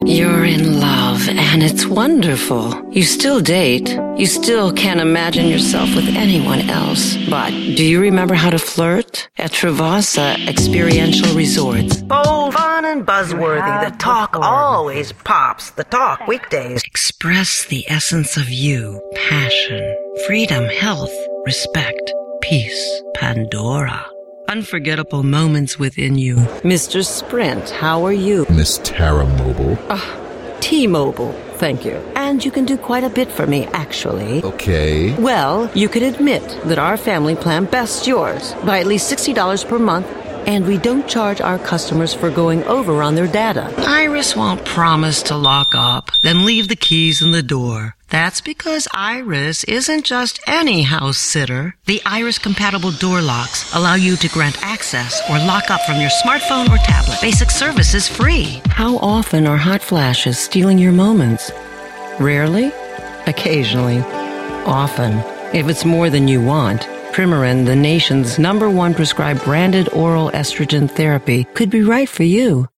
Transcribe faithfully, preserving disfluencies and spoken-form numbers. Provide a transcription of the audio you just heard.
You're in love, and it's wonderful. You still date. You still can't imagine yourself with anyone else. But do you remember how to flirt? At Travasa Experiential Resorts. Bold, fun, and buzzworthy. The talk always pops. The talk weekdays. Express the essence of you. Passion, freedom, health, respect, peace, Pandora. Unforgettable moments within you. Mister Sprint, how are you? Miss Tara Mobile. Uh, T-Mobile, thank you. And you can do quite a bit for me, actually. Okay. Well, you could admit that our family plan bests yours by at least sixty dollars per month, and we don't charge our customers for going over on their data. Iris won't promise to lock up, then leave the keys in the door. That's because Iris isn't just any house sitter. The Iris-compatible door locks allow you to grant access or lock up from your smartphone or tablet. Basic service is free. How often are hot flashes stealing your moments? Rarely? Occasionally. Often. If it's more than you want, Premarin, the nation's number one prescribed branded oral estrogen therapy, could be right for you.